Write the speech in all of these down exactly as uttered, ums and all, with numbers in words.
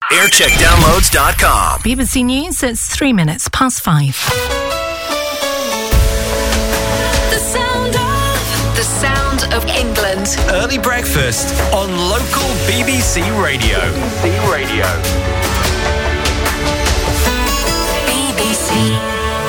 aircheck downloads dot com. B B C News, it's three minutes past five. The sound of, the sound of England. Early breakfast on local B B C Radio. B B C Radio. B B C.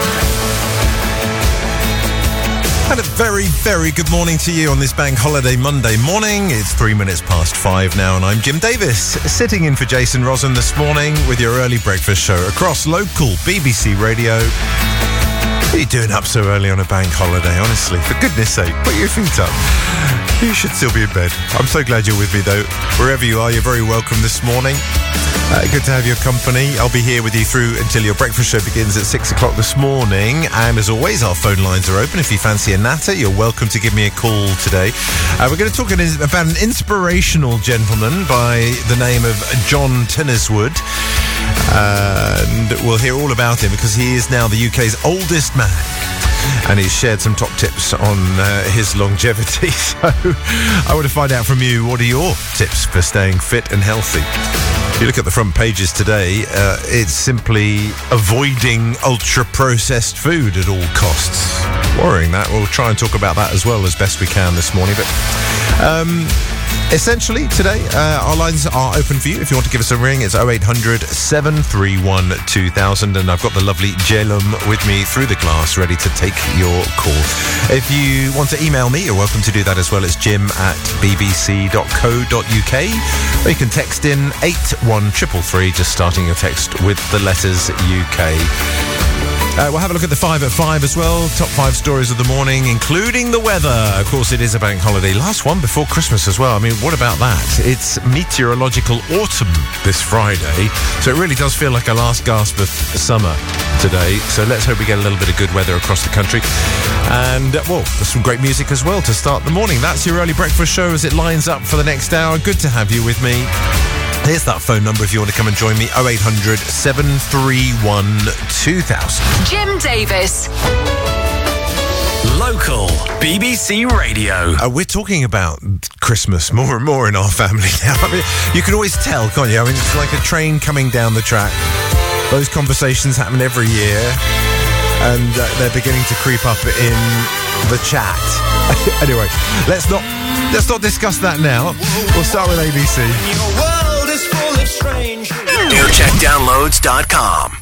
And a very, very good morning to you on this bank holiday Monday morning. It's three minutes past five now, and I'm Jim Davis, sitting in for Jason Rosen this morning with your early breakfast show across local B B C Radio. What are you doing up so early on a bank holiday, honestly? For goodness sake, put your feet up. You should still be in bed. I'm so glad you're with me, though. Wherever you are, you're very welcome this morning. Uh, good to have your company. I'll be here with you through until your breakfast show begins at six o'clock this morning. And as always, our phone lines are open. If you fancy a natter, you're welcome to give me a call today. Uh, we're going to talk about an inspirational gentleman by the name of John Tinniswood. Uh, and we'll hear all about him because he is now the U K's oldest man. And he's shared some top tips on uh, his longevity. So I want to find out from you, what are your tips for staying fit and healthy? If you look at the front pages today, uh, it's simply avoiding ultra-processed food at all costs. Worrying that. We'll try and talk about that as well as best we can this morning. But um, essentially, today, uh, our lines are open for you. If you want to give us a ring, it's oh eight hundred, seven three one, two thousand. And I've got the lovely Jalum with me through the glass, ready to take your call. If you want to email me, you're welcome to do that as well. It's jim at b b c dot co dot u k. Or you can text in eight one three three, just starting your text with the letters U K. Uh, we'll have a look at the five at five as well. Top five stories of the morning, including the weather. Of course, it is a bank holiday. Last one before Christmas as well. I mean, what about that? It's meteorological autumn this Friday. So it really does feel like a last gasp of summer today. So let's hope we get a little bit of good weather across the country. And, uh, well, there's some great music as well to start the morning. That's your early breakfast show as it lines up for the next hour. Good to have you with me. Here's that phone number if you want to come and join me, oh eight hundred, seven three one, two thousand. Jim Davis. Local B B C Radio. Uh, we're talking about Christmas more and more in our family now. I mean, you can always tell, can't you? I mean, it's like a train coming down the track. Those conversations happen every year, and uh, they're beginning to creep up in the chat. Anyway, let's not let's not discuss that now. We'll start with A B C. aircheck downloads dot com.